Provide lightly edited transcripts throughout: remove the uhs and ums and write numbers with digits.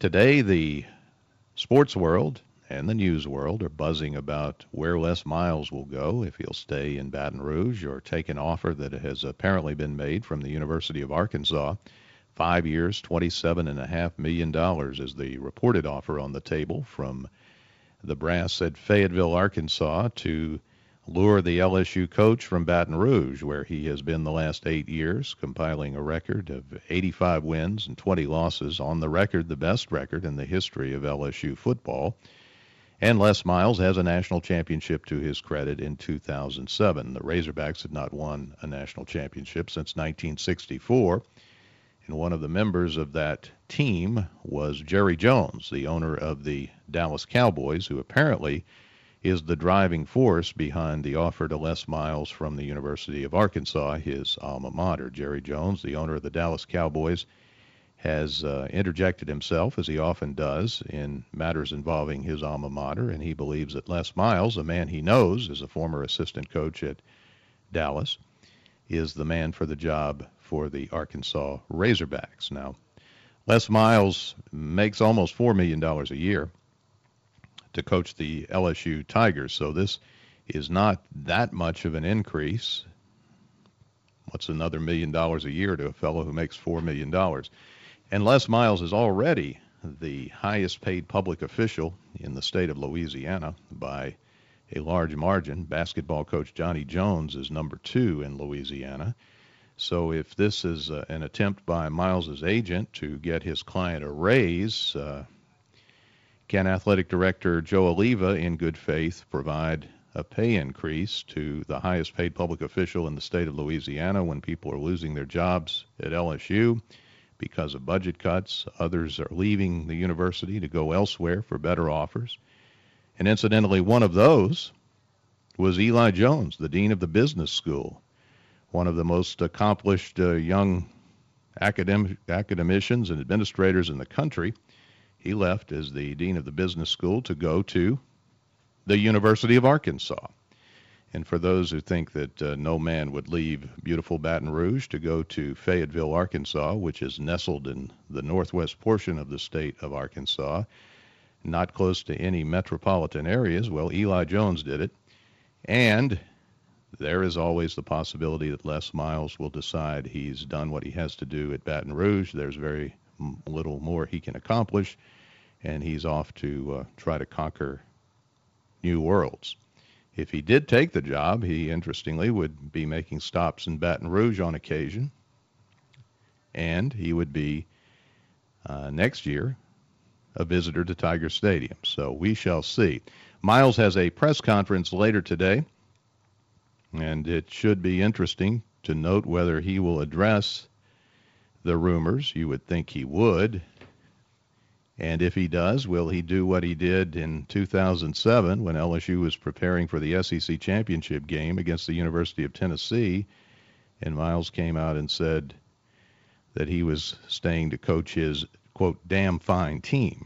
Today, the sports world and the news world are buzzing about where Les Miles will go if he'll stay in Baton Rouge or take an offer that has apparently been made from the University of Arkansas. 5 years, $27.5 million is the reported offer on the table from the brass at Fayetteville, Arkansas, to lure the LSU coach from Baton Rouge, where he has been the last 8 years, compiling a record of 85 wins and 20 losses, on the record, the best record in the history of LSU football. And Les Miles has a national championship to his credit in 2007. The Razorbacks had not won a national championship since 1964. And one of the members of that team was Jerry Jones, the owner of the Dallas Cowboys, who apparently is the driving force behind the offer to Les Miles from the University of Arkansas, his alma mater. Jerry Jones, the owner of the Dallas Cowboys, has interjected himself, as he often does, in matters involving his alma mater, and he believes that Les Miles, a man he knows as a former assistant coach at Dallas, is the man for the job for the Arkansas Razorbacks. Now, Les Miles makes almost $4 million a year to coach the LSU Tigers, so this is not that much of an increase. What's another $1 million a year to a fellow who makes $4 million? And Les Miles is already the highest paid public official in the state of Louisiana by a large margin. Basketball coach Johnny Jones is number 2 in Louisiana. So if this is an attempt by Miles's agent to get his client a raise, can athletic director Joe Oliva, in good faith, provide a pay increase to the highest paid public official in the state of Louisiana when people are losing their jobs at LSU because of budget cuts? Others are leaving the university to go elsewhere for better offers. And incidentally, one of those was Eli Jones, the dean of the business school, one of the most accomplished young academicians and administrators in the country. He left as the dean of the business school to go to the University of Arkansas. And for those who think that no man would leave beautiful Baton Rouge to go to Fayetteville, Arkansas, which is nestled in the northwest portion of the state of Arkansas, not close to any metropolitan areas, well, Eli Jones did it. And there is always the possibility that Les Miles will decide he's done what he has to do at Baton Rouge. There's very little more he can accomplish, and he's off to try to conquer new worlds. If he did take the job, he, interestingly, would be making stops in Baton Rouge on occasion, and he would be, next year, a visitor to Tiger Stadium. So we shall see. Miles has a press conference later today, and it should be interesting to note whether he will address the rumors. You would think he would. And if he does, will he do what he did in 2007 when LSU was preparing for the SEC championship game against the University of Tennessee, and Miles came out and said that he was staying to coach his, quote, damn fine team.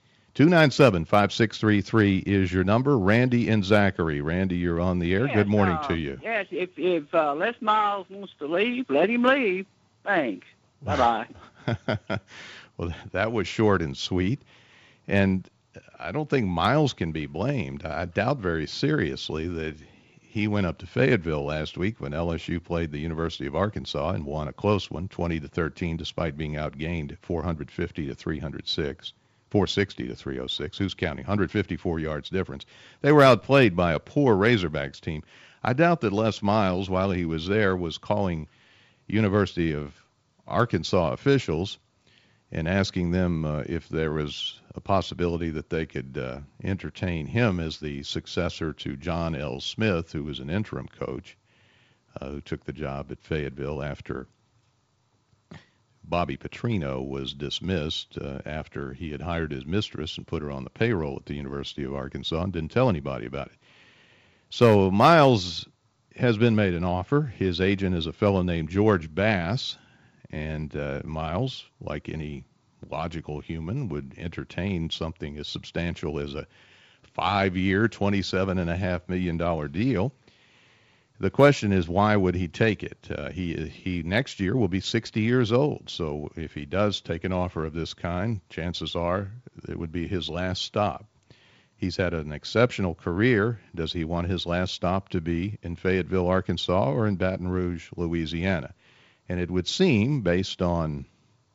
297-5633 is your number. Randy and Zachary. Randy, you're on the air. Yes, good morning to you. Yes, if Les Miles wants to leave, let him leave. Thanks. Bye-bye. Well, that was short and sweet. And I don't think Miles can be blamed. I doubt very seriously that he went up to Fayetteville last week when LSU played the University of Arkansas and won a close one, 20-13, despite being outgained 450 to 306. 460 to 306. Who's counting? 154 yards difference. They were outplayed by a poor Razorbacks team. I doubt that Les Miles, while he was there, was calling University of Arkansas officials and asking them if there was a possibility that they could entertain him as the successor to John L. Smith, who was an interim coach, who took the job at Fayetteville after Bobby Petrino was dismissed after he had hired his mistress and put her on the payroll at the University of Arkansas and didn't tell anybody about it. So Miles has been made an offer. His agent is a fellow named George Bass, and Miles, like any logical human, would entertain something as substantial as a 5-year, $27.5 million deal. The question is, why would he take it? He next year will be 60 years old. So if he does take an offer of this kind, chances are it would be his last stop. He's had an exceptional career. Does he want his last stop to be in Fayetteville, Arkansas, or in Baton Rouge, Louisiana? And it would seem, based on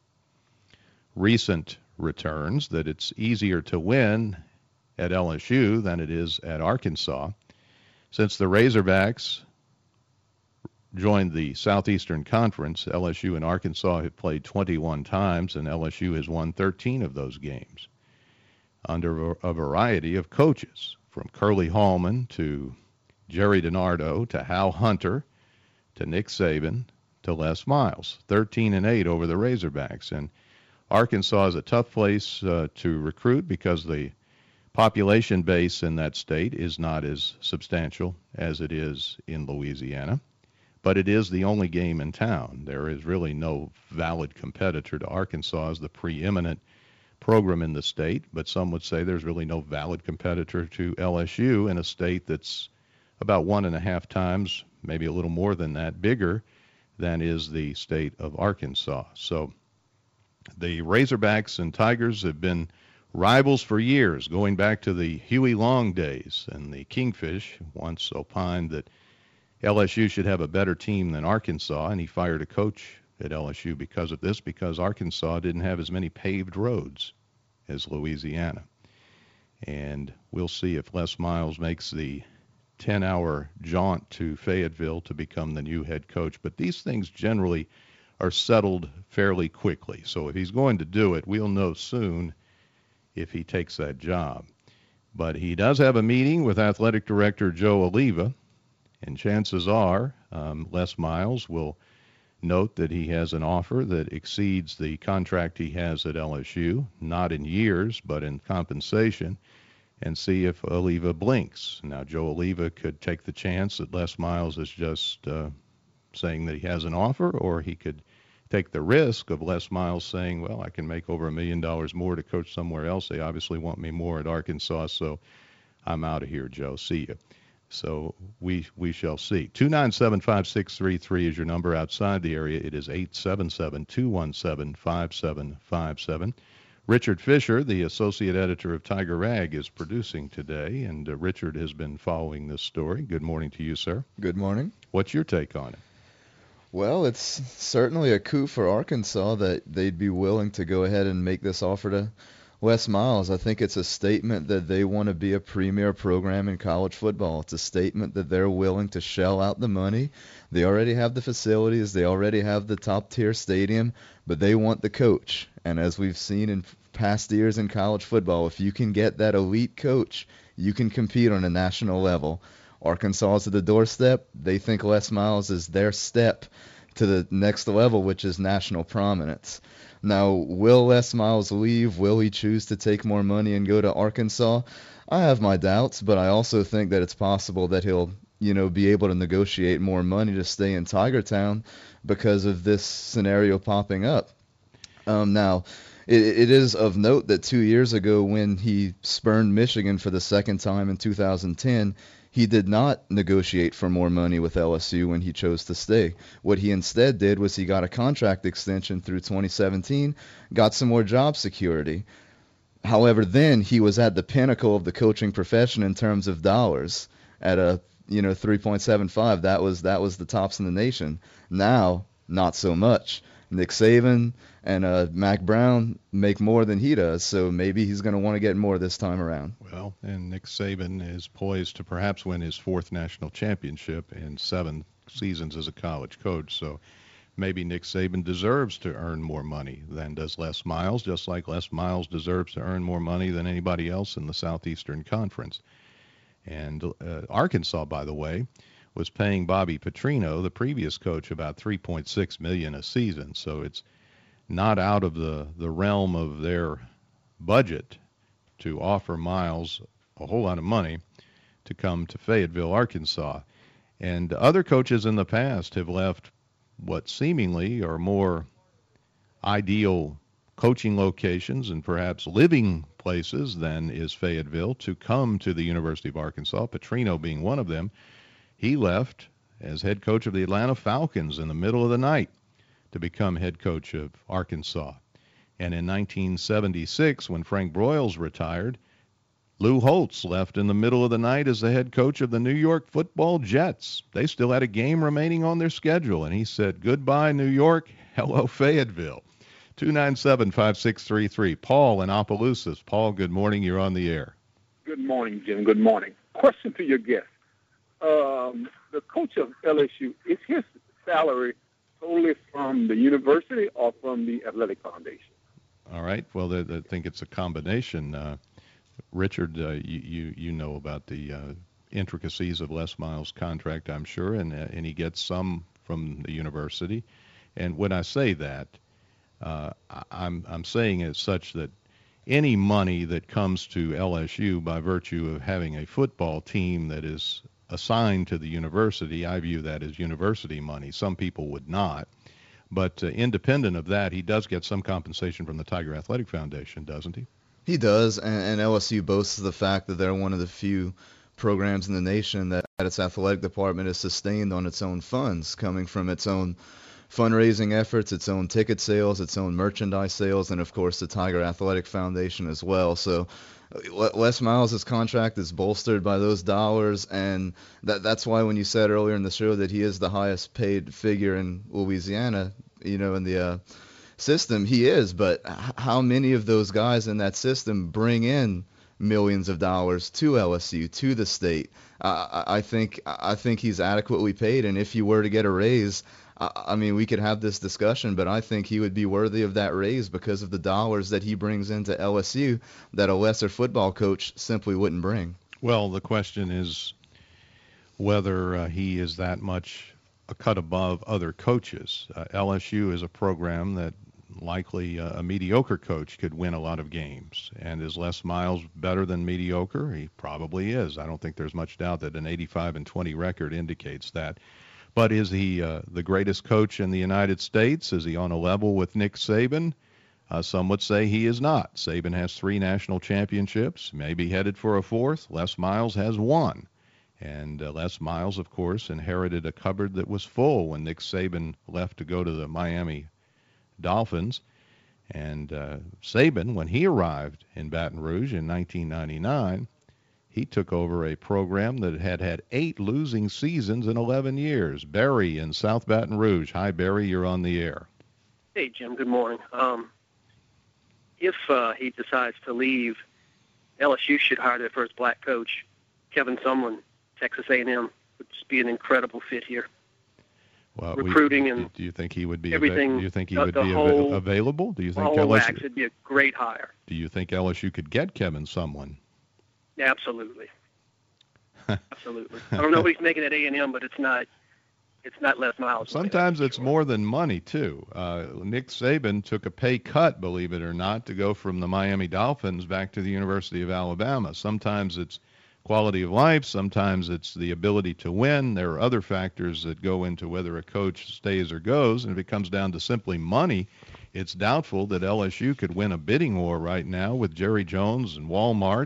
recent returns, that it's easier to win at LSU than it is at Arkansas. Since the Razorbacks joined the Southeastern Conference, LSU and Arkansas have played 21 times, and LSU has won 13 of those games under a variety of coaches, from Curly Hallman to Jerry DiNardo to Hal Hunter to Nick Saban to Les Miles. 13-8 over the Razorbacks. And Arkansas is a tough place to recruit because the population base in that state is not as substantial as it is in Louisiana. But it is the only game in town. There is really no valid competitor to Arkansas as the preeminent program in the state, but some would say there's really no valid competitor to LSU in a state that's about 1.5 times, maybe a little more than that, bigger than is the state of Arkansas. So the Razorbacks and Tigers have been rivals for years, going back to the Huey Long days, and the Kingfish once opined that LSU should have a better team than Arkansas, and he fired a coach at LSU because of this, because Arkansas didn't have as many paved roads as Louisiana. And we'll see if Les Miles makes the 10-hour jaunt to Fayetteville to become the new head coach. But these things generally are settled fairly quickly. So if he's going to do it, we'll know soon if he takes that job. But he does have a meeting with athletic director Joe Alleva, and chances are Les Miles will note that he has an offer that exceeds the contract he has at LSU, not in years, but in compensation, and see if Alleva blinks. Now, Joe Alleva could take the chance that Les Miles is just saying that he has an offer, or he could take the risk of Les Miles saying, well, I can make over $1 million more to coach somewhere else. They obviously want me more at Arkansas, so I'm out of here, Joe. See you. So we shall see. 297-5633 is your number outside the area. It is 877-217-5757. Richard Fisher, the associate editor of Tiger Rag, is producing today, and Richard has been following this story. Good morning to you, sir. Good morning. What's your take on it? Well, it's certainly a coup for Arkansas that they'd be willing to go ahead and make this offer to Les Miles. I think it's a statement that they want to be a premier program in college football. It's a statement that they're willing to shell out the money. They already have the facilities. They already have the top-tier stadium, but they want the coach. And as we've seen in past years in college football, if you can get that elite coach, you can compete on a national level. Arkansas is at the doorstep. They think Les Miles is their step to the next level, which is national prominence. Now, will Les Miles leave? Will he choose to take more money and go to Arkansas? I have my doubts, but I also think that it's possible that he'll, be able to negotiate more money to stay in Tiger Town because of this scenario popping up. Now, it is of note that 2 years ago, when he spurned Michigan for the second time in 2010, he did not negotiate for more money with LSU when he chose to stay. What he instead did was he got a contract extension through 2017, got some more job security. However, then he was at the pinnacle of the coaching profession in terms of dollars at a 3.75. That was the tops in the nation. Now, not so much. Nick Saban and Mac Brown make more than he does, so maybe he's going to want to get more this time around. Well, and Nick Saban is poised to perhaps win his 4th national championship in 7 seasons as a college coach, so maybe Nick Saban deserves to earn more money than does Les Miles, just like Les Miles deserves to earn more money than anybody else in the Southeastern Conference. And Arkansas, by the way, was paying Bobby Petrino, the previous coach, about $3.6 million a season. So it's not out of the realm of their budget to offer Miles a whole lot of money to come to Fayetteville, Arkansas. And other coaches in the past have left what seemingly are more ideal coaching locations and perhaps living places than is Fayetteville to come to the University of Arkansas, Petrino being one of them. He left as head coach of the Atlanta Falcons in the middle of the night to become head coach of Arkansas. And in 1976, when Frank Broyles retired, Lou Holtz left in the middle of the night as the head coach of the New York Football Jets. They still had a game remaining on their schedule, and he said, "Goodbye, New York. Hello, Fayetteville." 297-5633. Paul in Opelousas. Paul, good morning. You're on the air. Good morning, Jim. Good morning. Question to your guest. The coach of LSU, is his salary solely from the university or from the athletic foundation? All right. Well, I think it's a combination. Richard, you know about the intricacies of Les Miles' contract, I'm sure, and he gets some from the university. And when I say that, I'm saying it such that any money that comes to LSU by virtue of having a football team that is assigned to the university, I view that as university money. Some people would not. But independent of that, he does get some compensation from the Tiger Athletic Foundation, doesn't he? He does, and LSU boasts of the fact that they're one of the few programs in the nation that its athletic department is sustained on its own funds, coming from its own fundraising efforts, its own ticket sales, its own merchandise sales, and of course the Tiger Athletic Foundation as well. So Les Miles' contract is bolstered by those dollars, and that's why when you said earlier in the show that he is the highest paid figure in Louisiana, in the system, he is. But how many of those guys in that system bring in millions of dollars to LSU, to the state? I think he's adequately paid, and if he were to get a raise, I mean, we could have this discussion, but I think he would be worthy of that raise because of the dollars that he brings into LSU that a lesser football coach simply wouldn't bring. Well, the question is whether he is that much a cut above other coaches. LSU is a program that likely a mediocre coach could win a lot of games. And is Les Miles better than mediocre? He probably is. I don't think there's much doubt that an 85-20 record indicates that. But is he the greatest coach in the United States? Is he on a level with Nick Saban? Some would say he is not. Saban has 3 national championships, maybe headed for a 4th. Les Miles has 1. And Les Miles, of course, inherited a cupboard that was full when Nick Saban left to go to the Miami Dolphins. And Saban, when he arrived in Baton Rouge in 1999, he took over a program that had 8 losing seasons in 11 years. Barry in South Baton Rouge. Hi, Barry. You're on the air. Hey, Jim. Good morning. If he decides to leave, LSU should hire their first black coach, Kevin Sumlin, Texas A&M. Would just be an incredible fit here. Well, recruiting and do you think he would be everything? Do you think he would be available? Do you think LSU would be a great hire? Do you think LSU could get Kevin Sumlin? Absolutely. Absolutely. I don't know what he's making at A&M, but it's not Les Miles. Sometimes it's more than money, too. Nick Saban took a pay cut, believe it or not, to go from the Miami Dolphins back to the University of Alabama. Sometimes it's quality of life. Sometimes it's the ability to win. There are other factors that go into whether a coach stays or goes, and if it comes down to simply money, it's doubtful that LSU could win a bidding war right now with Jerry Jones and Walmart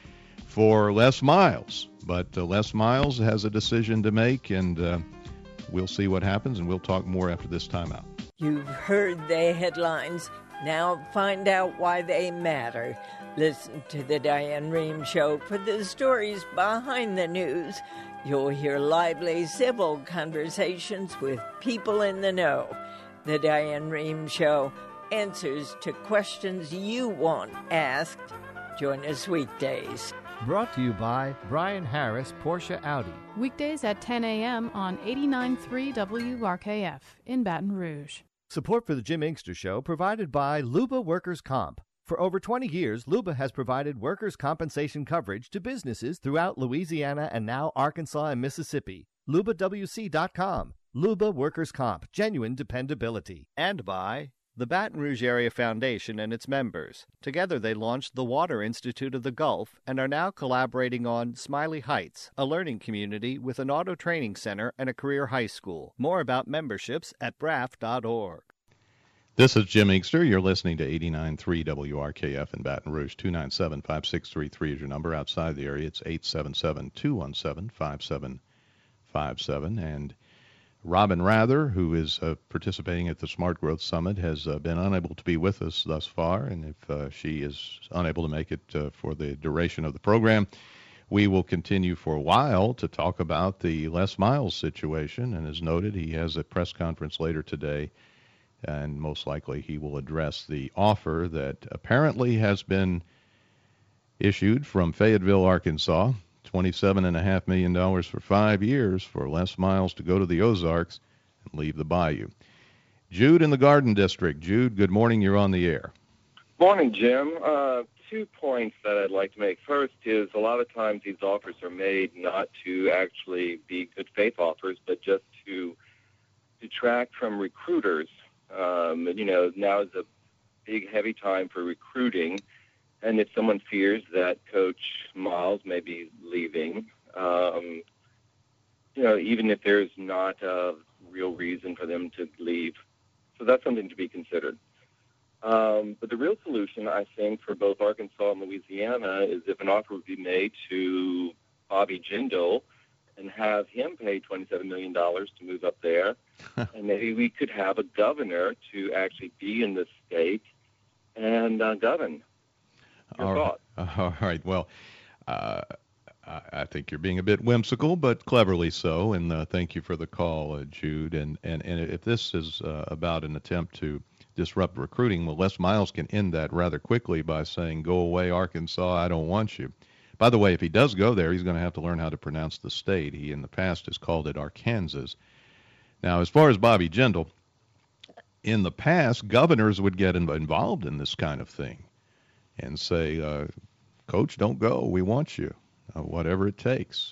for Les Miles. But Les Miles has a decision to make, and we'll see what happens, and we'll talk more after this timeout. You've heard the headlines. Now find out why they matter. Listen to the Diane Rehm Show for the stories behind the news. You'll hear lively, civil conversations with people in the know. The Diane Rehm Show, answers to questions you want asked. Join us weekdays. Brought to you by Brian Harris Porsche Audi. Weekdays at 10 a.m. on 89.3 WRKF in Baton Rouge. Support for the Jim Inkster Show provided by Luba Workers' Comp. For over 20 years, Luba has provided workers' compensation coverage to businesses throughout Louisiana and now Arkansas and Mississippi. LubaWC.com. Luba Workers' Comp. Genuine dependability. And by the Baton Rouge Area Foundation and its members. Together they launched the Water Institute of the Gulf and are now collaborating on Smiley Heights, a learning community with an auto training center and a career high school. More about memberships at braf.org. This is Jim Inkster. You're listening to 89.3 WRKF in Baton Rouge. 297-5633 is your number. Outside the area, it's 877-217-5758. And Robin Rather, who is participating at the Smart Growth Summit, has been unable to be with us thus far. And if she is unable to make it for the duration of the program, we will continue for a while to talk about the Les Miles situation. And as noted, he has a press conference later today, and most likely he will address the offer that apparently has been issued from Fayetteville, Arkansas, $27.5 million for 5 years for Les Miles to go to the Ozarks and leave the Bayou. Jude in the Garden District. Jude, good morning. You're on the air. Morning, Jim. 2 points that I'd like to make. First is a lot of times these offers are made not to actually be good faith offers, but just to detract from recruiters. Now is a big, heavy time for recruiting. And if someone fears that Coach Miles may be leaving, even if there's not a real reason for them to leave. So that's something to be considered. But the real solution, I think, for both Arkansas and Louisiana is if an offer would be made to Bobby Jindal and have him pay $27 million to move up there. And maybe we could have a governor to actually be in the state and govern. Your thoughts? All right. Well, I think you're being a bit whimsical, but cleverly so. And thank you for the call, Jude. And if this is about an attempt to disrupt recruiting, well, Les Miles can end that rather quickly by saying, "Go away, Arkansas, I don't want you." By the way, if he does go there, he's going to have to learn how to pronounce the state. He, in the past, has called it Arkansas. Now, as far as Bobby Jindal, in the past, governors would get involved in this kind of thing and say, "Coach, don't go. We want you, whatever it takes."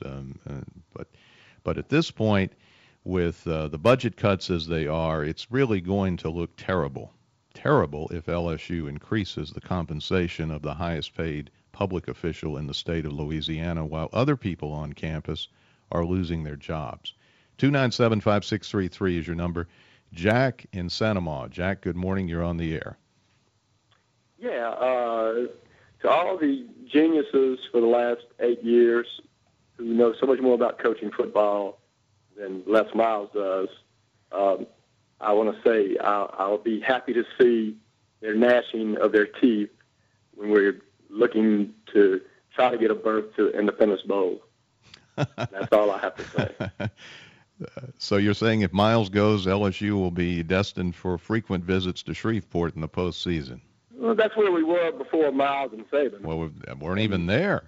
But at this point, with the budget cuts as they are, it's really going to look terrible if LSU increases the compensation of the highest paid public official in the state of Louisiana, while other people on campus are losing their jobs. 297-5633 is your number. Jack in Santa Maria. Jack, good morning. You're on the air. Yeah, to all the geniuses for the last 8 years who know so much more about coaching football than Les Miles does, I want to say I'll be happy to see their gnashing of their teeth when we're looking to try to get a berth to Independence Bowl. That's all I have to say. So you're saying if Miles goes, LSU will be destined for frequent visits to Shreveport in the postseason? Well, that's where we were before Miles and Saban. Well, we weren't even there.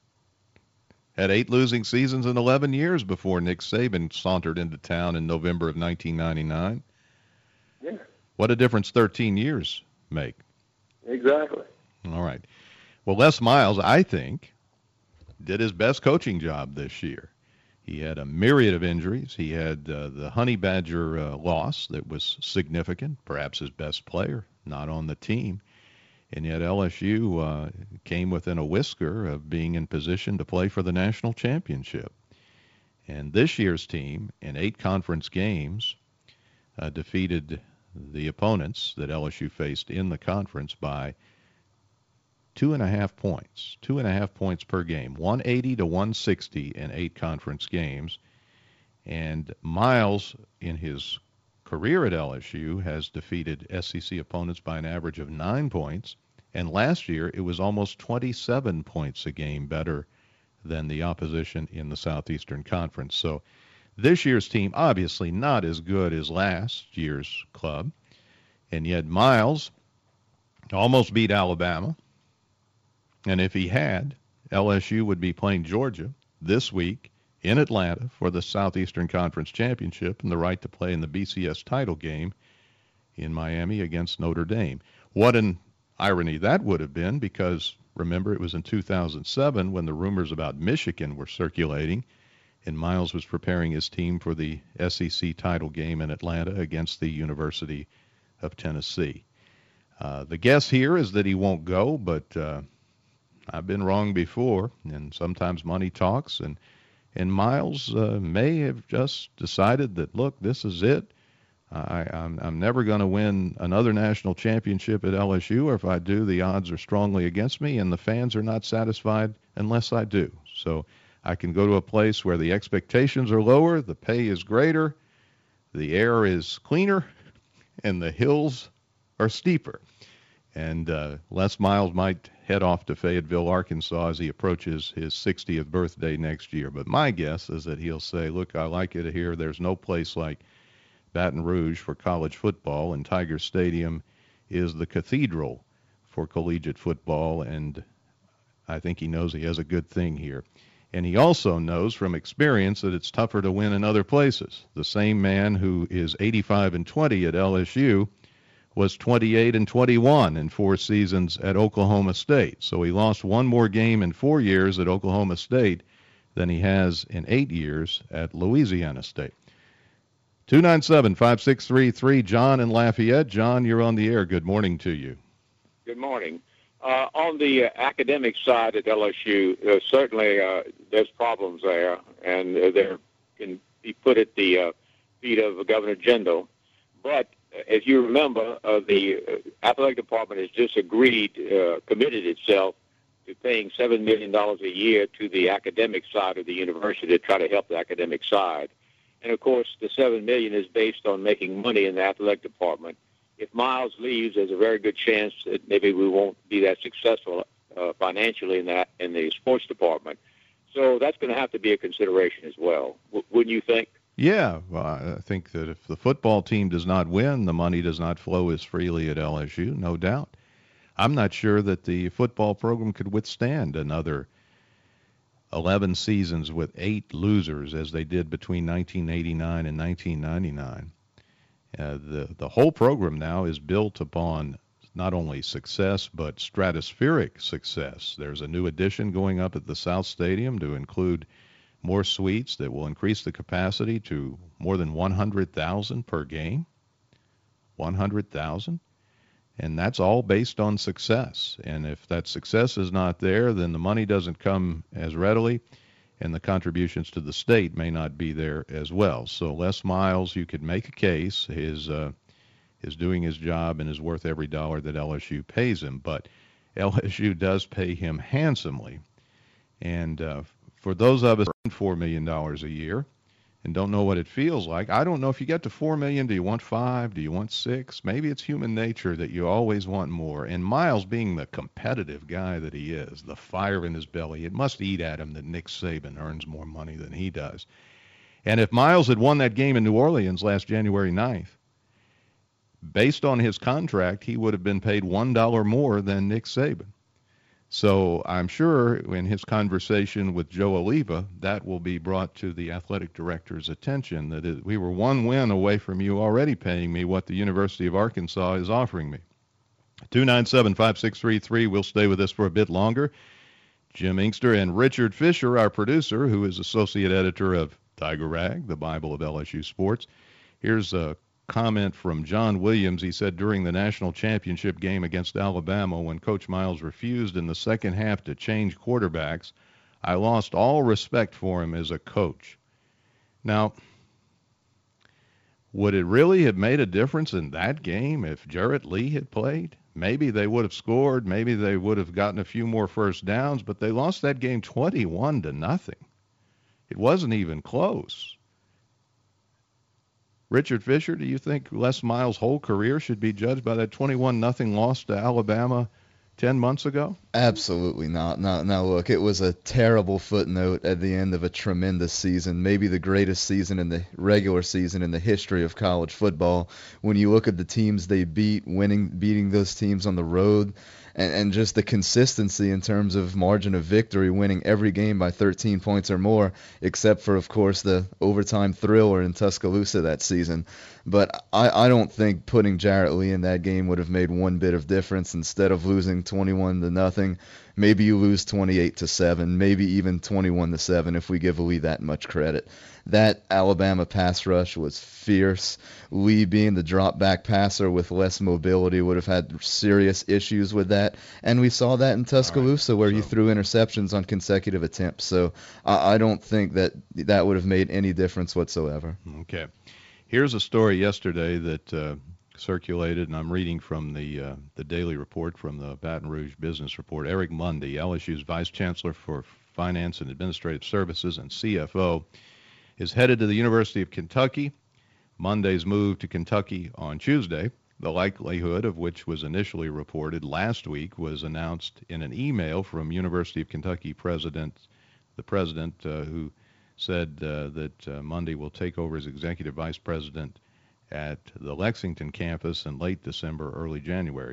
Had 8 losing seasons in 11 years before Nick Saban sauntered into town in November of 1999. Yeah. What a difference 13 years make. Exactly. All right. Well, Les Miles, I think, did his best coaching job this year. He had a myriad of injuries. He had the Honey Badger loss that was significant, perhaps his best player, not on the team. And yet LSU came within a whisker of being in position to play for the national championship. And this year's team, in 8 conference games, defeated the opponents that LSU faced in the conference by 2.5 points. 2.5 points per game, 180 to 160 in 8 conference games. And Miles, in his career at LSU, has defeated SEC opponents by an average of 9 points. And last year, it was almost 27 points a game better than the opposition in the Southeastern Conference. So this year's team, obviously not as good as last year's club. And yet Miles almost beat Alabama. And if he had, LSU would be playing Georgia this week in Atlanta for the Southeastern Conference Championship and the right to play in the BCS title game in Miami against Notre Dame. What an irony that would have been, because remember, it was in 2007 when the rumors about Michigan were circulating, and Miles was preparing his team for the SEC title game in Atlanta against the University of Tennessee. The guess here is that he won't go, but I've been wrong before, and sometimes money talks, and Miles may have just decided that, look, this is it. I'm never going to win another national championship at LSU, or if I do, the odds are strongly against me, and the fans are not satisfied unless I do. So I can go to a place where the expectations are lower, the pay is greater, the air is cleaner, and the hills are steeper. And Les Miles might head off to Fayetteville, Arkansas as he approaches his 60th birthday next year. But my guess is that he'll say, look, I like it here. There's no place like Baton Rouge for college football, and Tiger Stadium is the cathedral for collegiate football, and I think he knows he has a good thing here. And he also knows from experience that it's tougher to win in other places. The same man who is 85-20 at LSU was 28-21 in 4 seasons at Oklahoma State. So he lost one more game in 4 years at Oklahoma State than he has in 8 years at Louisiana State. 297-5633, John in Lafayette. John, you're on the air. Good morning to you. Good morning. On the academic side at LSU, certainly there's problems there, and they can be put at the feet of Governor Jindal. But as you remember, the athletic department has just committed itself to paying $7 million a year to the academic side of the university to try to help the academic side. And, of course, the $7 million is based on making money in the athletic department. If Miles leaves, there's a very good chance that maybe we won't be that successful financially in the sports department. So that's going to have to be a consideration as well. Wouldn't you think? Yeah, well, I think that if the football team does not win, the money does not flow as freely at LSU, no doubt. I'm not sure that the football program could withstand another 11 seasons with 8 losers as they did between 1989 and 1999. The whole program now is built upon not only success but stratospheric success. There's a new addition going up at the South Stadium to include more suites that will increase the capacity to more than 100,000 per game. 100,000. And that's all based on success. And if that success is not there, then the money doesn't come as readily, and the contributions to the state may not be there as well. So Les Miles, you could make a case, is doing his job and is worth every dollar that LSU pays him. But LSU does pay him handsomely. And for those of us who earn $4 million a year and don't know what it feels like, I don't know if you get to $4 million, do you want 5? Do you want 6? Maybe it's human nature that you always want more. And Miles, being the competitive guy that he is, the fire in his belly, it must eat at him that Nick Saban earns more money than he does. And if Miles had won that game in New Orleans last January 9th, based on his contract, he would have been paid $1 more than Nick Saban. So I'm sure in his conversation with Joe Oliva, that will be brought to the athletic director's attention, that we were one win away from you already paying me what the University of Arkansas is offering me. 297-5633. We'll stay with this for a bit longer. Jim Inkster and Richard Fisher, our producer, who is associate editor of Tiger Rag, the Bible of LSU Sports. Here's a comment from John Williams. He said during the national championship game against Alabama, when Coach Miles refused in the second half to change quarterbacks, I lost all respect for him as a coach. Now, would it really have made a difference in that game if Jarrett Lee had played? Maybe they would have scored. Maybe they would have gotten a few more first downs, but they lost that game 21-0. It wasn't even close. Richard Fisher, do you think Les Miles' whole career should be judged by that 21-0 loss to Alabama 10 months ago? Absolutely not. Now, look, it was a terrible footnote at the end of a tremendous season, maybe the greatest season in the regular season in the history of college football. When you look at the teams they beat, beating those teams on the road, and just the consistency in terms of margin of victory, winning every game by 13 points or more, except for, of course, the overtime thriller in Tuscaloosa that season. But I don't think putting Jarrett Lee in that game would have made one bit of difference. Instead of losing 21-0, maybe you lose 28-7, maybe even 21-7 if we give Lee that much credit. That Alabama pass rush was fierce. Lee, being the drop-back passer with less mobility, would have had serious issues with that. And we saw that in Tuscaloosa, where you threw interceptions on consecutive attempts. So I don't think that would have made any difference whatsoever. Okay. Here's a story yesterday that circulated, and I'm reading from the daily report from the Baton Rouge Business Report. Eric Mundy, LSU's Vice Chancellor for Finance and Administrative Services and CFO, is headed to the University of Kentucky. Monday's move to Kentucky on Tuesday, the likelihood of which was initially reported last week, was announced in an email from University of Kentucky the president who said that Mundy will take over as executive vice president at the Lexington campus in late December, early January.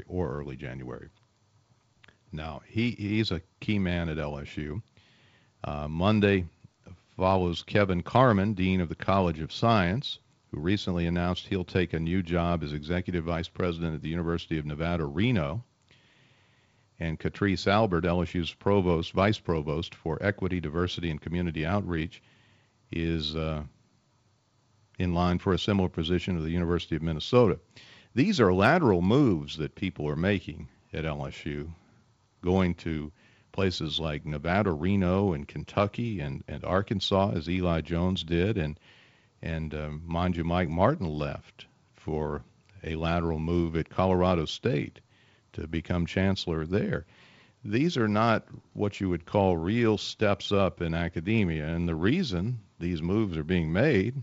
Now, he's a key man at LSU. Monday follows Kevin Carman, dean of the College of Science, who recently announced he'll take a new job as executive vice president at the University of Nevada, Reno. And Catrice Albert, LSU's vice provost for equity, diversity, and community outreach, is in line for a similar position at the University of Minnesota. These are lateral moves that people are making at LSU, going to places like Nevada, Reno, and Kentucky, and Arkansas, as Eli Jones did, and mind you, Mike Martin left for a lateral move at Colorado State to become chancellor there. These are not what you would call real steps up in academia, and the reason these moves are being made,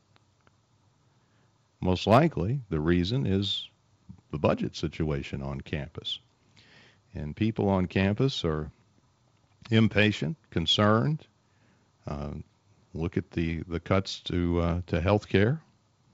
most likely, the reason is the budget situation on campus. And people on campus are impatient, concerned. Look at the cuts to health care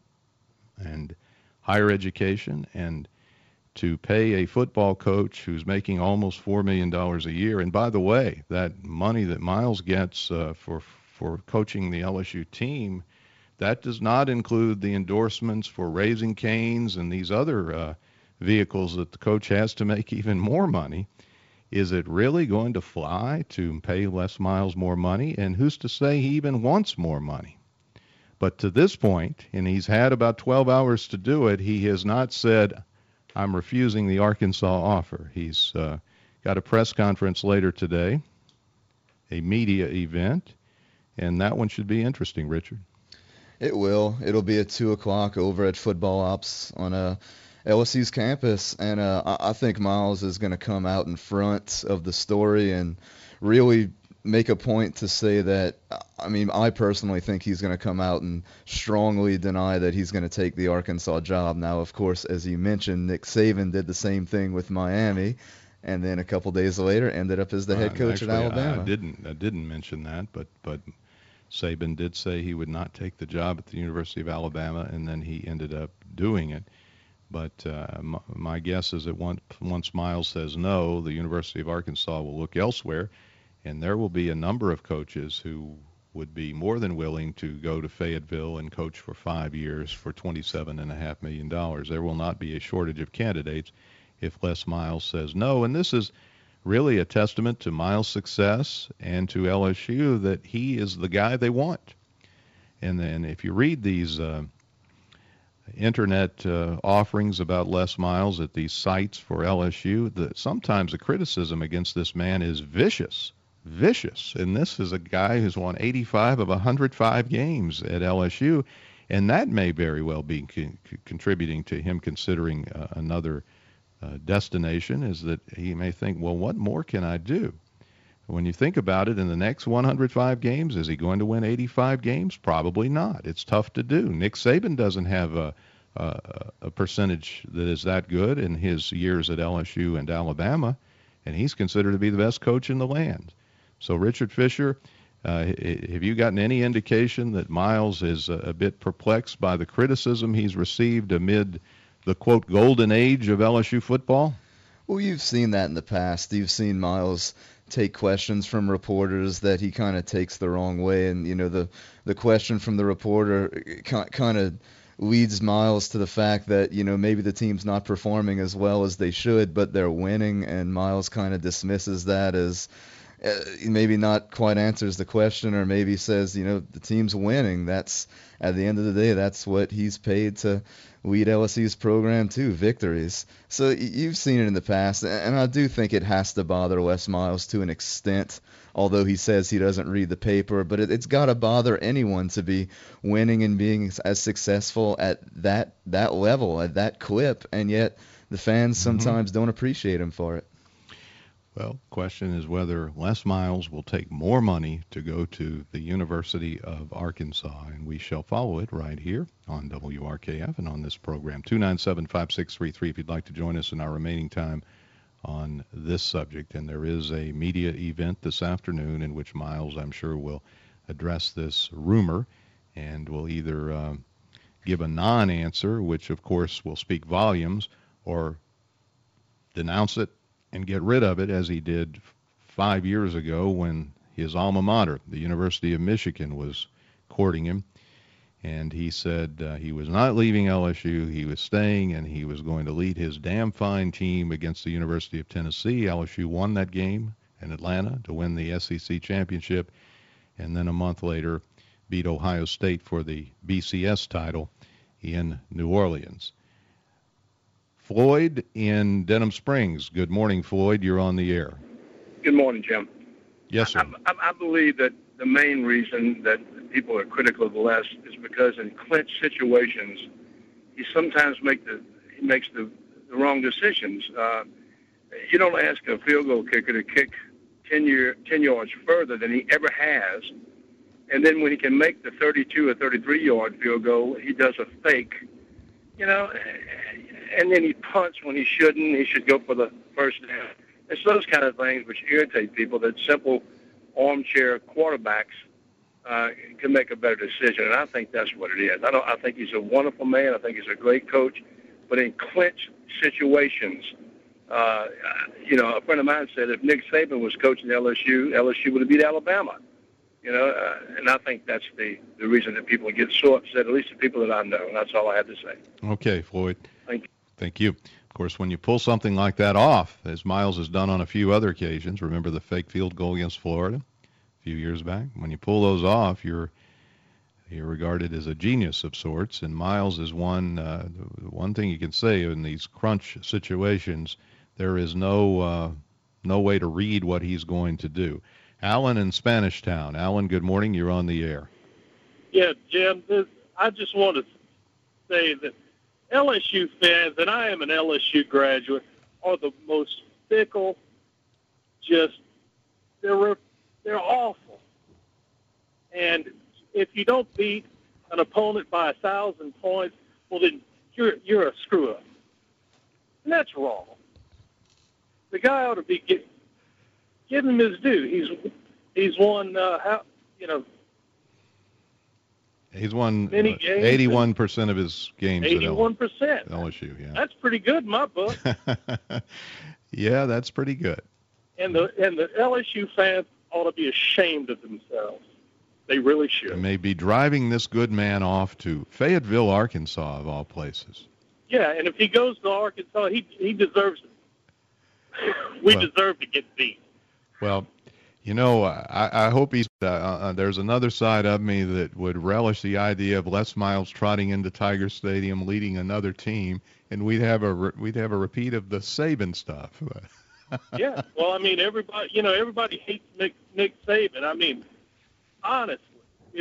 and higher education, and to pay a football coach who's making almost $4 million a year. And by the way, that money that Miles gets for coaching the LSU team, that does not include the endorsements for Raising Cane's and these other vehicles that the coach has to make even more money. Is it really going to fly to pay Les Miles more money? And who's to say he even wants more money? But to this point, and he's had about 12 hours to do it, he has not said, I'm refusing the Arkansas offer. He's got a press conference later today, a media event, and that one should be interesting, Richard. It will. It'll be at 2 o'clock over at Football Ops on LSU's campus, and I think Miles is going to come out in front of the story and really make a point to say that, I personally think he's going to come out and strongly deny that he's going to take the Arkansas job. Now, of course, as you mentioned, Nick Saban did the same thing with Miami, and then a couple days later ended up as the head coach at Alabama. I didn't mention that, but Saban did say he would not take the job at the University of Alabama, and then he ended up doing it. But my guess is that once Miles says no, the University of Arkansas will look elsewhere, and there will be a number of coaches who would be more than willing to go to Fayetteville and coach for 5 years for $27.5 million. There will not be a shortage of candidates if Les Miles says no. And this is really a testament to Miles' success and to LSU that he is the guy they want. And then if you read these internet offerings about Les Miles at these sites for LSU, sometimes the criticism against this man is vicious. And this is a guy who's won 85 of 105 games at LSU, and that may very well be contributing to him considering another destination, is that he may think, well, what more can I do? When you think about it, in the next 105 games, is he going to win 85 games? Probably not. It's tough to do. Nick Saban doesn't have a percentage that is that good in his years at LSU and Alabama, and he's considered to be the best coach in the land. So, Richard Fisher, have you gotten any indication that Miles is a bit perplexed by the criticism he's received amid the, quote, golden age of LSU football? Well, you've seen that in the past. You've seen Miles take questions from reporters that he kind of takes the wrong way, and, the question from the reporter kind of leads Miles to the fact that, maybe the team's not performing as well as they should, but they're winning, and Miles kind of dismisses that as maybe not quite answers the question, or maybe says, the team's winning. That's, at the end of the day, that's what he's paid to lead LSU's program to, victories. So you've seen it in the past, and I do think it has to bother Les Miles to an extent, although he says he doesn't read the paper. But it's got to bother anyone to be winning and being as successful at that level, at that clip, and yet the fans sometimes don't appreciate him for it. Well, the question is whether Les Miles will take more money to go to the University of Arkansas, and we shall follow it right here on WRKF and on this program. 297-5633 if you'd like to join us in our remaining time on this subject. And there is a media event this afternoon in which Miles, I'm sure, will address this rumor and will either give a non-answer, which, of course, will speak volumes, or denounce it and get rid of it, as he did 5 years ago when his alma mater, the University of Michigan, was courting him. And he said he was not leaving LSU, he was staying, and he was going to lead his damn fine team against the University of Tennessee. LSU won that game in Atlanta to win the SEC championship, and then a month later beat Ohio State for the BCS title in New Orleans. Floyd in Denham Springs. Good morning, Floyd. You're on the air. Good morning, Jim. Yes, sir. I believe that the main reason that people are critical of Les is because in clinch situations, he sometimes makes the wrong decisions. You don't ask a field goal kicker to kick 10 yards further than he ever has, and then when he can make the 32 or 33-yard field goal, he does a fake, and then he punts when he shouldn't. He should go for the first down. It's those kind of things which irritate people, that simple armchair quarterbacks can make a better decision, and I think that's what it is. I think he's a wonderful man. I think he's a great coach. But in clinch situations, a friend of mine said if Nick Saban was coaching LSU would have beat Alabama. And I think that's the reason that people get so upset, at least the people that I know. And that's all I have to say. Okay, Floyd. Thank you. Of course, when you pull something like that off, as Miles has done on a few other occasions, remember the fake field goal against Florida a few years back? When you pull those off, you're regarded as a genius of sorts. And Miles is one thing you can say in these crunch situations, there is no way to read what he's going to do. Alan in Spanish Town. Alan, good morning. You're on the air. Yeah, Jim, I just want to say that LSU fans, and I am an LSU graduate, are the most fickle, they're awful. And if you don't beat an opponent by 1,000 points, well, then you're a screw-up. And that's wrong. The guy ought to be give him his due. He's won He's won many games. 81% of his games 81%. at LSU. Yeah, that's pretty good in my book. Yeah, that's pretty good. And the LSU fans ought to be ashamed of themselves. They really should. They may be driving this good man off to Fayetteville, Arkansas, of all places. Yeah, and if he goes to Arkansas, he deserves it. We deserve to get beat. Well, I hope he's. There's another side of me that would relish the idea of Les Miles trotting into Tiger Stadium, leading another team, and we'd have a repeat of the Saban stuff. Yeah, well, I mean, everybody hates Nick Saban. I mean, honestly, if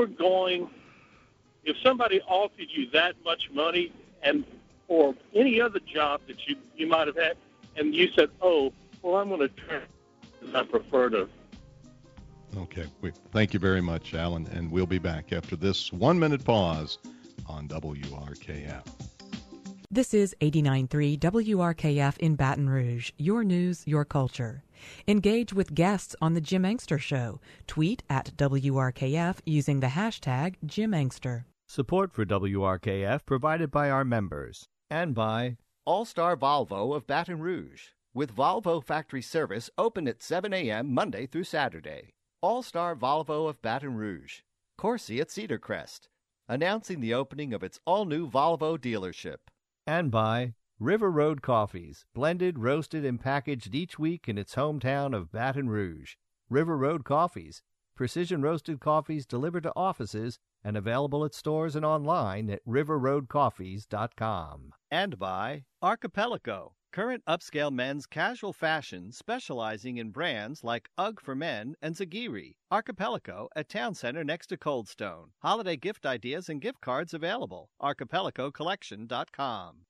somebody offered you that much money and or any other job that you might have had, and you said, "Oh, well, I'm going to turn," I prefer to. Okay. Thank you very much, Alan, and we'll be back after this 1-minute pause on WRKF. This is 89.3 WRKF in Baton Rouge, your news, your culture. Engage with guests on The Jim Angster Show. Tweet at WRKF using the hashtag JimAngster. Support for WRKF provided by our members and by All-Star Volvo of Baton Rouge, with Volvo factory service open at 7 a.m. Monday through Saturday. All-Star Volvo of Baton Rouge, Corsi at Cedar Crest, announcing the opening of its all-new Volvo dealership. And by River Road Coffees, blended, roasted, and packaged each week in its hometown of Baton Rouge. River Road Coffees. Precision roasted coffees delivered to offices and available at stores and online at riverroadcoffees.com. And by Archipelago, current upscale men's casual fashion specializing in brands like UGG for Men and Zagiri. Archipelago at Town Center next to Cold Stone. Holiday gift ideas and gift cards available. archipelagocollection.com.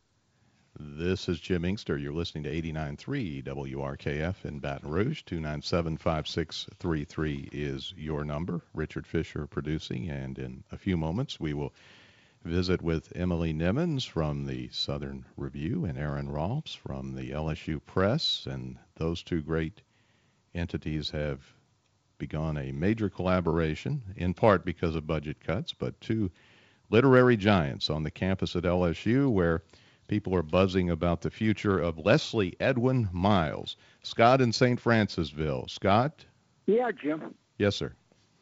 This is Jim Inkster. You're listening to 89.3 WRKF in Baton Rouge. 297-5633 is your number. Richard Fisher producing, and in a few moments we will visit with Emily Nimmons from the Southern Review and Aaron Rolfs from the LSU Press, and those two great entities have begun a major collaboration, in part because of budget cuts, but two literary giants on the campus at LSU where people are buzzing about the future of Leslie Edwin Miles. Scott in St. Francisville. Scott? Yeah, Jim. Yes, sir.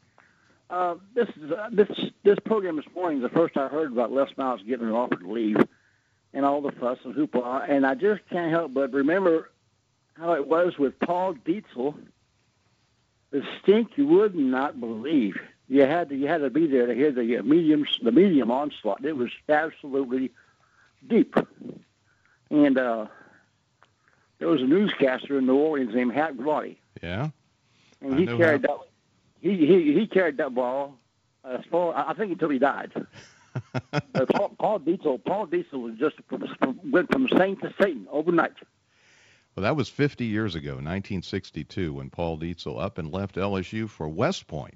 This program this morning is the first I heard about Les Miles getting an offer to leave and all the fuss and hoopla, and I just can't help but remember how it was with Paul Dietzel. The stink you would not believe. You had to be there to hear the medium onslaught. It was absolutely deep. And there was a newscaster in New Orleans named Hat Roddy. Yeah. And he carried that. He carried that ball as far, I think, until he died. Paul Dietzel was just went from saint to Satan overnight. Well, that was 50 years ago, 1962, when Paul Dietzel up and left LSU for West Point.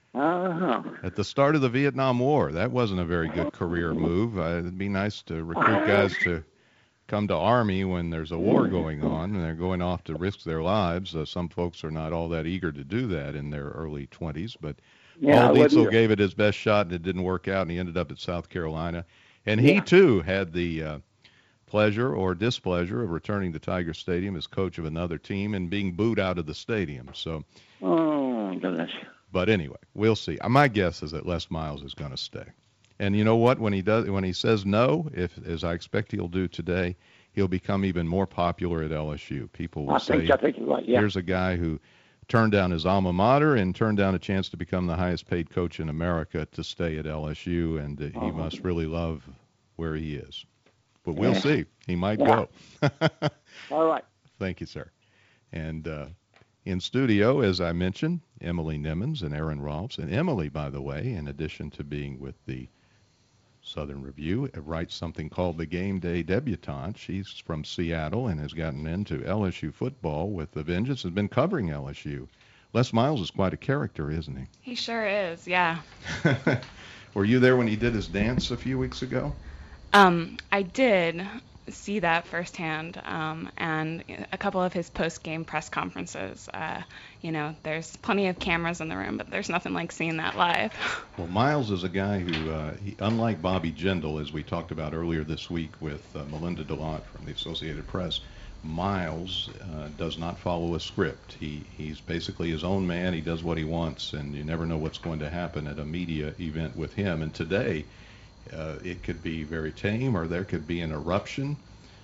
At the start of the Vietnam War. That wasn't a very good career move. It'd be nice to recruit guys to come to Army when there's a war going on and they're going off to risk their lives. Some folks are not all that eager to do that in their early 20s, but Paul Dietzel gave it his best shot and it didn't work out, and he ended up at South Carolina. And he, too, had the pleasure or displeasure of returning to Tiger Stadium as coach of another team and being booed out of the stadium. So, oh, my goodness. But anyway, we'll see. My guess is that Les Miles is going to stay. And you know what? When he says no, as I expect he'll do today, he'll become even more popular at LSU. People will say, I think you're right, yeah. Here's a guy who turned down his alma mater and turned down a chance to become the highest paid coach in America to stay at LSU, and he must really love where he is. But we'll see. He might go. All right. Thank you, sir. And in studio, as I mentioned, Emily Nimmons and Aaron Rolfs. And Emily, by the way, in addition to being with the Southern Review, writes something called the Game Day Debutante. She's from Seattle and has gotten into LSU football with a vengeance, has been covering LSU. Les Miles is quite a character, isn't he? He sure is, yeah. Were you there when he did his dance a few weeks ago? I did see that firsthand, and a couple of his post-game press conferences. There's plenty of cameras in the room, but there's nothing like seeing that live. Well, Miles is a guy who, unlike Bobby Jindal, as we talked about earlier this week with Melinda DeLotte from the Associated Press, Miles does not follow a script. He's basically his own man. He does what he wants, and you never know what's going to happen at a media event with him. And today, it could be very tame, or there could be an eruption.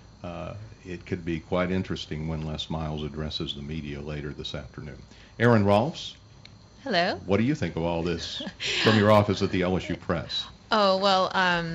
It could be quite interesting when Les Miles addresses the media later this afternoon. Aaron Rolfs. Hello. What do you think of all this from your office at the LSU Press? Oh, well,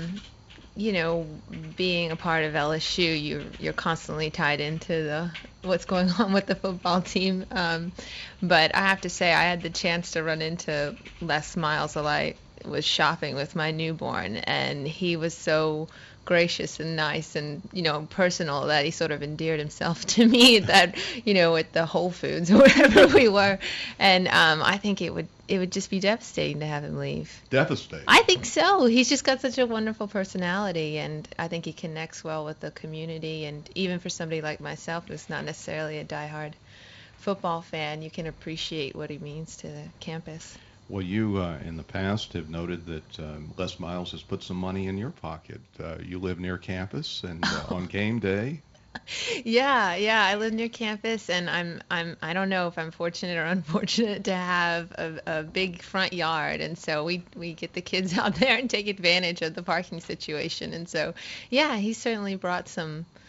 being a part of LSU, you're constantly tied into what's going on with the football team. But I have to say, I had the chance to run into Les Miles while I was shopping with my newborn, and he was so gracious and nice and personal that he sort of endeared himself to me that at the Whole Foods or wherever we were, and I think it would just be devastating to have him leave. Devastating. I think so. He's just got such a wonderful personality, and I think he connects well with the community, and even for somebody like myself who's not necessarily a diehard football fan, you can appreciate what he means to the campus. Well, you in the past have noted that Les Miles has put some money in your pocket. You live near campus, and on game day. Yeah, I live near campus, and I don't know if I'm fortunate or unfortunate to have a big front yard, and so we get the kids out there and take advantage of the parking situation. And so, yeah, he certainly brought some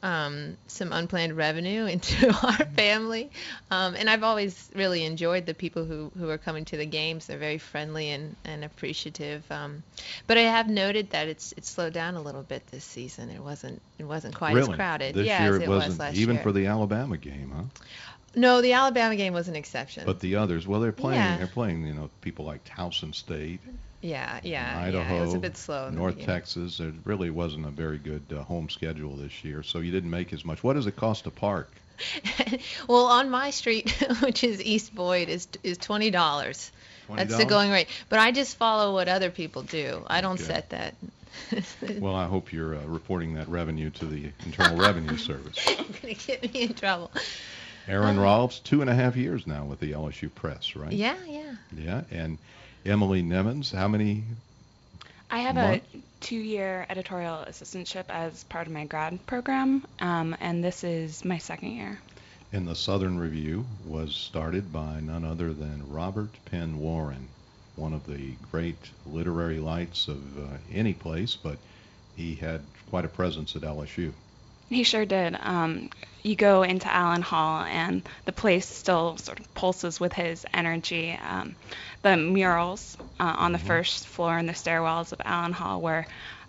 some unplanned revenue into our family. And I've always really enjoyed the people who are coming to the games. They're very friendly and appreciative. But I have noted that it's slowed down a little bit this season. It wasn't quite as crowded. This year year as it was wasn't, last even year. for the Alabama game, huh? No, the Alabama game was an exception. But the others, well, they're playing. Yeah. They're playing. People like Towson State. Yeah, Idaho, it was a bit slow. North Texas. There really wasn't a very good home schedule this year, so you didn't make as much. What does it cost to park? Well, on my street, which is East Boyd, is $20. That's the going rate. But I just follow what other people do. I don't set that. Well, I hope you're reporting that revenue to the Internal Revenue Service. It's going to get me in trouble. Aaron Rolfs, 2.5 years now with the LSU Press, right? Yeah. Yeah, and Emily Nimmons, how many? I have a 2-year editorial assistantship as part of my grad program, and this is my 2nd year. And the Southern Review was started by none other than Robert Penn Warren, one of the great literary lights of any place, but he had quite a presence at LSU. He sure did. You go into Allen Hall, and the place still sort of pulses with his energy. The murals on the first floor and the stairwells of Allen Hall were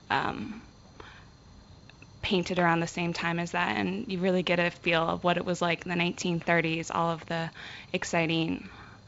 painted around the same time as that, and you really get a feel of what it was like in the 1930s, all of the exciting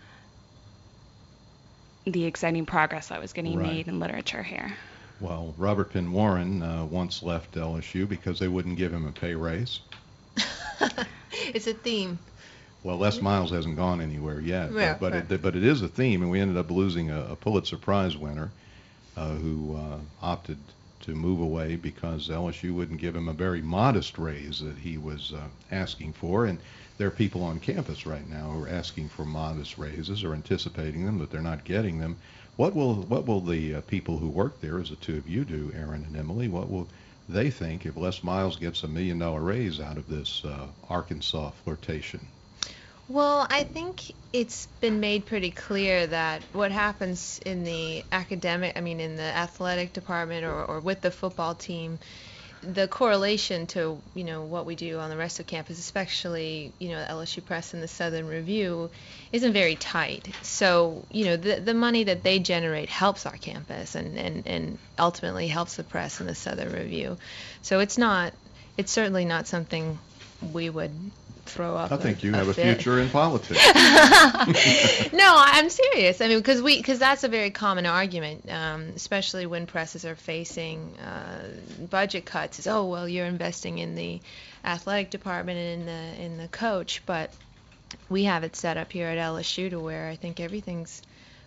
progress that was getting made in literature here. Well, Robert Penn Warren once left LSU because they wouldn't give him a pay raise. It's a theme. Well, Les Miles hasn't gone anywhere yet, Yeah, but it is a theme, and we ended up losing a Pulitzer Prize winner who opted to move away because LSU wouldn't give him a very modest raise that he was asking for, and there are people on campus right now who are asking for modest raises or anticipating them, but they're not getting them. What will the people who work there, as the two of you do, Aaron and Emily, what will they think if Les Miles gets $1 million raise out of this Arkansas flirtation? Well, I think it's been made pretty clear that what happens in the in the athletic department or with the football team, the correlation to, what we do on the rest of campus, especially, the LSU Press and the Southern Review, isn't very tight. So, the money that they generate helps our campus and ultimately helps the Press and the Southern Review. So it's certainly not something we would throw up. I think you have a future in politics. No, I'm serious. I mean, because that's a very common argument, especially when presses are facing budget cuts. Is you're investing in the athletic department and in the coach, but we have it set up here at LSU to where I think everything's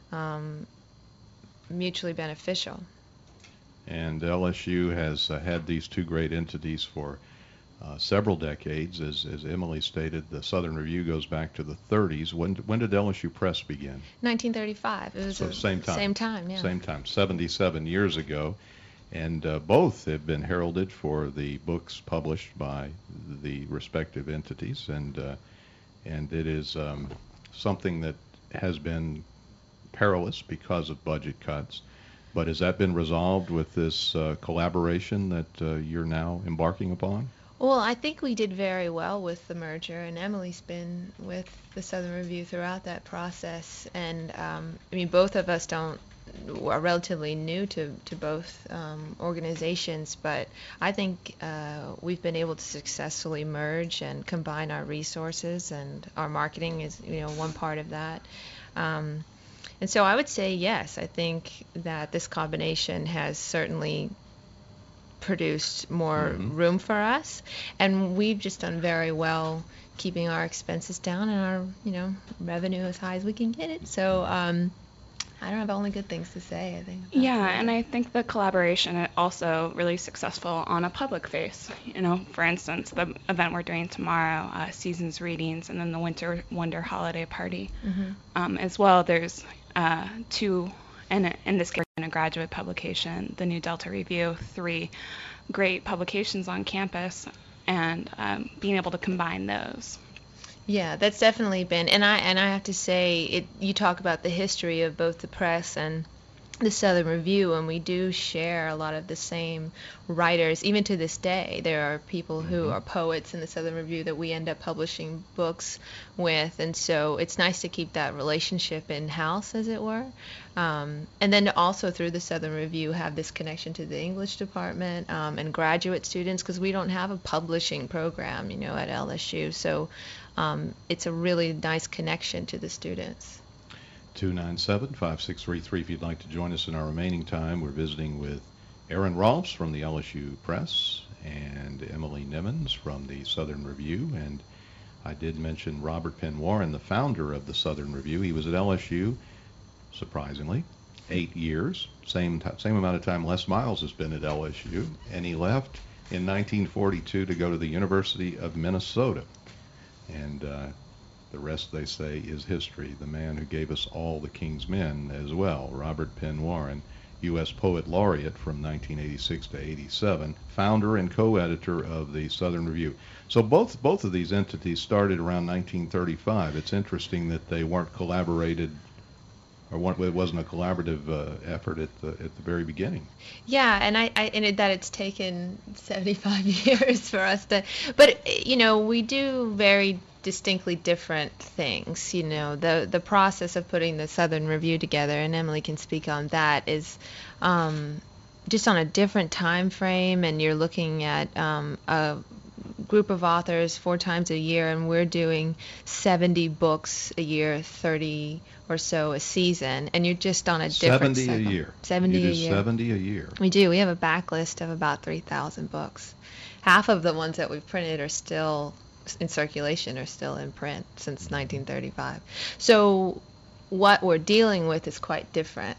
mutually beneficial. And LSU has had these two great entities for several decades. As Emily stated, the Southern Review goes back to the 30s. When did LSU Press begin? 1935. It was the same time. Same time, yeah. Same time, 77 years ago. And both have been heralded for the books published by the respective entities. And it is something that has been perilous because of budget cuts. But has that been resolved with this collaboration that you're now embarking upon? Well, I think we did very well with the merger, and Emily's been with the Southern Review throughout that process. And both of us are relatively new to both organizations, but I think we've been able to successfully merge and combine our resources, and our marketing is one part of that. And so I would say yes. I think that this combination has certainly produced more room for us, and we've just done very well keeping our expenses down and our revenue as high as we can get it. So I don't have only good things to say, I think. And I think the collaboration is also really successful on a public face. For instance, the event we're doing tomorrow, Seasons Readings, and then the Winter Wonder Holiday Party. As well, there's two, and in this case, in a graduate publication, the New Delta Review, 3 great publications on campus, and being able to combine those. Yeah, that's definitely been, and I have to say, you talk about the history of both the Press and the Southern Review, and we do share a lot of the same writers. Even to this day, there are people who are poets in the Southern Review that we end up publishing books with, and so it's nice to keep that relationship in-house, as it were. And then also through the Southern Review have this connection to the English department and graduate students, because we don't have a publishing program, at LSU. So it's a really nice connection to the students. 297-5633 if you'd like to join us in our remaining time. We're visiting with Aaron Rolfs from the LSU Press and Emily Nimmons from the Southern Review. And I did mention Robert Penn Warren, the founder of the Southern Review. He was at LSU, surprisingly, 8 years, same amount of time Les Miles has been at LSU, and he left in 1942 to go to the University of Minnesota. And the rest, they say, is history. The man who gave us all the King's Men as well, Robert Penn Warren, U.S. Poet Laureate from 1986 to 87, founder and co-editor of the Southern Review. So both of these entities started around 1935. It's interesting that they weren't collaborated, or it wasn't a collaborative effort at the very beginning. Yeah, and that it's taken 75 years for us to, but we do very distinctly different things. The process of putting the Southern Review together, and Emily can speak on that, is just on a different time frame, and you're looking at a group of authors 4 times a year, and we're doing 70 books a year, 30 or so a season, and you're just on a different 70 cycle. a year. 70 you do a year. 70 a year. We do. We have a backlist of about 3,000 books. Half of the ones that we've printed are still in circulation, are still in print since 1935. So what we're dealing with is quite different.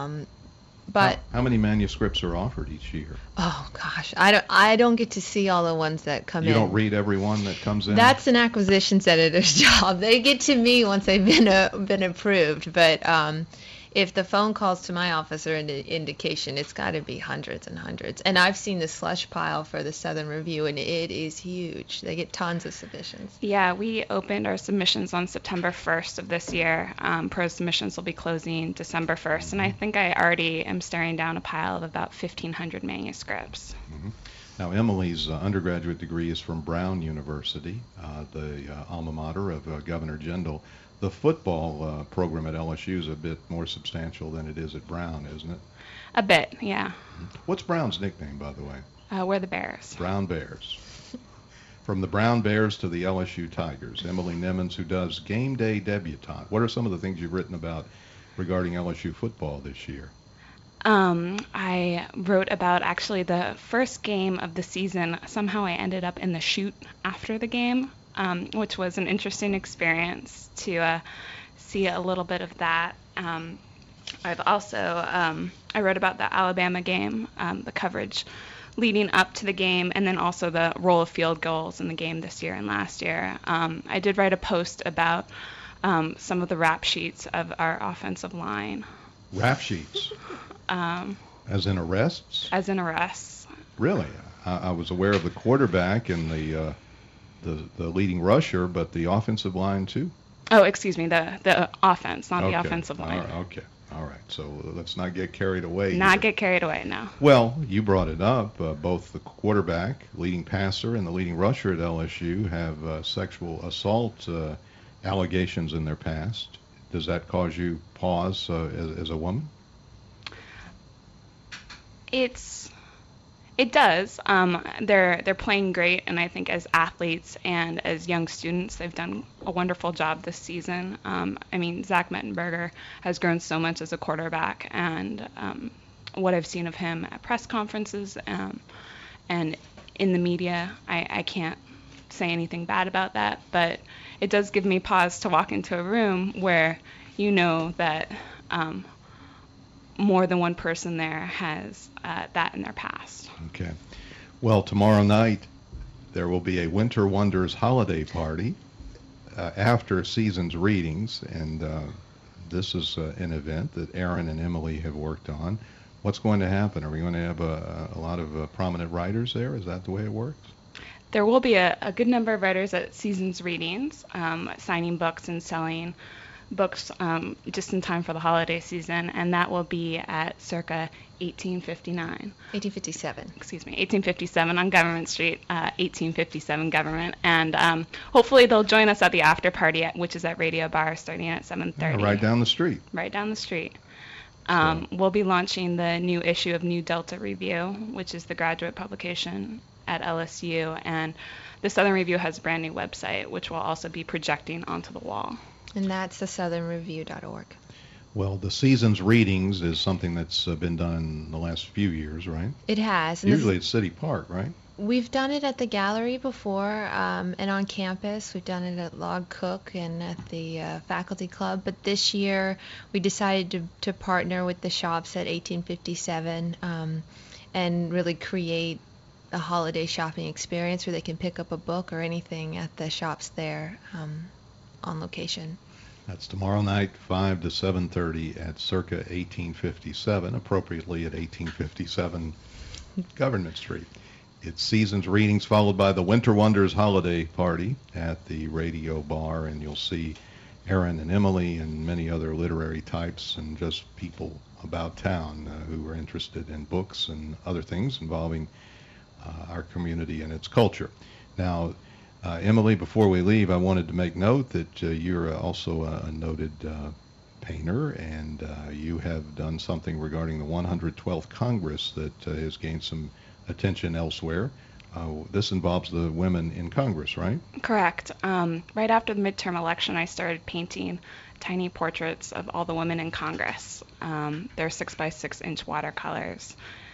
But how many manuscripts are offered each year? Oh gosh, I don't get to see all the ones that come in. You don't read every one that comes in? That's an acquisitions editor's job. They get to me once they've been approved. But if the phone calls to my office are an indication, it's got to be hundreds and hundreds. And I've seen the slush pile for the Southern Review, and it is huge. They get tons of submissions. Yeah, we opened our submissions on September 1st of this year. Prose submissions will be closing December 1st, and I think I already am staring down a pile of about 1,500 manuscripts. Mm-hmm. Now, Emily's undergraduate degree is from Brown University, the alma mater of Governor Jindal. The football program at LSU is a bit more substantial than it is at Brown, isn't it? A bit, yeah. What's Brown's nickname, by the way? We're the Bears. Brown Bears. From the Brown Bears to the LSU Tigers. Emily Nimmons, who does Game Day Debutante. What are some of the things you've written about regarding LSU football this year? I wrote about actually the first game of the season. Somehow I ended up in the chute after the game. Which was an interesting experience to see a little bit of that. I've also, I wrote about the Alabama game, the coverage leading up to the game, and then also the role of field goals in the game this year and last year. I did write a post about some of the rap sheets of our offensive line. Rap sheets? As in arrests? As in arrests. Really? I was aware of the quarterback and the leading rusher, but the offensive line too? Oh, excuse me, the offense, not the offensive line. Okay, all right. So let's not get carried away. Get carried away, no. Well, you brought it up. Both the quarterback, leading passer, and the leading rusher at LSU have sexual assault allegations in their past. Does that cause you pause as a woman? It does. They're playing great, and I think as athletes and as young students, they've done a wonderful job this season. Zach Mettenberger has grown so much as a quarterback, and what I've seen of him at press conferences and in the media, I can't say anything bad about that, but it does give me pause to walk into a room where you know that more than one person there has that in their past. Okay. Well, tomorrow night there will be a Winter Wonders holiday party after season's readings, and this is an event that Aaron and Emily have worked on. What's going to happen? Are we going to have a lot of prominent writers there? Is that the way it works? There will be a good number of writers at season's readings, signing books and selling booked just in time for the holiday season, and that will be at circa 1857. Excuse me, 1857 on Government Street, 1857 Government, and hopefully they'll join us at the after party, which is at Radio Bar, starting at 7:30. Right down the street. Right down the street. We'll be launching the new issue of New Delta Review, which is the graduate publication at LSU, and the Southern Review has a brand new website, which will also be projecting onto the wall. And that's the southernreview.org. Well, the season's readings is something that's been done in the last few years, right? It has. And usually it's City Park, right? We've done it at the gallery before, and on campus. We've done it at Log Cook and at the faculty club. But this year, we decided to partner with the shops at 1857 and really create a holiday shopping experience where they can pick up a book or anything at the shops there on location. That's tomorrow night, 5 to 7:30 at circa 1857, appropriately at 1857 Government Street. It's Seasons Readings followed by the Winter Wonders Holiday Party at the Radio Bar, and you'll see Aaron and Emily and many other literary types and just people about town who are interested in books and other things involving our community and its culture. Now, Emily, before we leave, I wanted to make note that you're also a noted painter, and you have done something regarding the 112th Congress that has gained some attention elsewhere. This involves the women in Congress, right? Correct. Right after the midterm election, I started painting tiny portraits of all the women in Congress. They're 6x6 inch watercolors.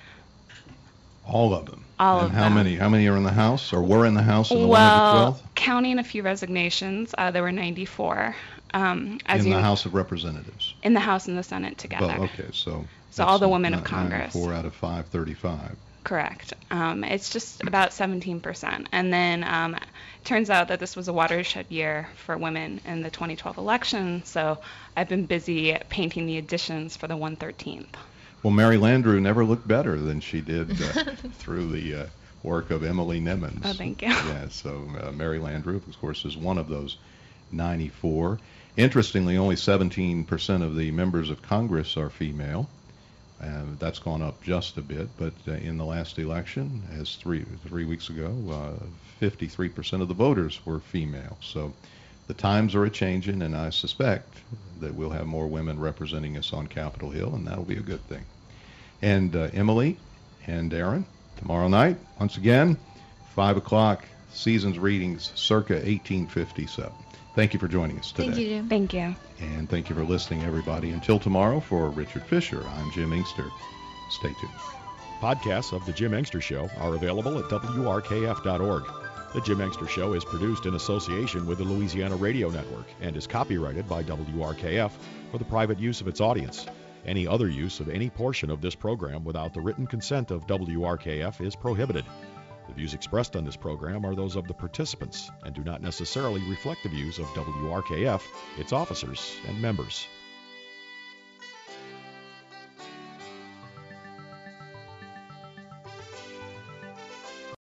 All of them. All and of how them. many? How many are in the House or were in the House in the Well, 112th? counting a few resignations, there were 94. In the House of Representatives. In the House and the Senate together. Well, okay, so all the women of Congress. 94 out of 535. Correct. It's just about 17%. And then it turns out that this was a watershed year for women in the 2012 election, so I've been busy painting the additions for the 113th. Well, Mary Landrieu never looked better than she did through the work of Emily Nimmons. Oh, thank you. Yeah, so Mary Landrieu, of course, is one of those 94. Interestingly, only 17% of the members of Congress are female. That's gone up just a bit, but in the last election, as three weeks ago, 53% of the voters were female. So the times are a-changing, and I suspect that we'll have more women representing us on Capitol Hill, and that'll be a good thing. And Emily and Aaron, tomorrow night, once again, 5 o'clock, Seasons Readings, circa 1857. Thank you for joining us today. Thank you, Jim. Thank you. And thank you for listening, everybody. Until tomorrow, for Richard Fisher, I'm Jim Inkster. Stay tuned. Podcasts of The Jim Inkster Show are available at WRKF.org. The Jim Inkster Show is produced in association with the Louisiana Radio Network and is copyrighted by WRKF for the private use of its audience. Any other use of any portion of this program without the written consent of WRKF is prohibited. The views expressed on this program are those of the participants and do not necessarily reflect the views of WRKF, its officers, and members.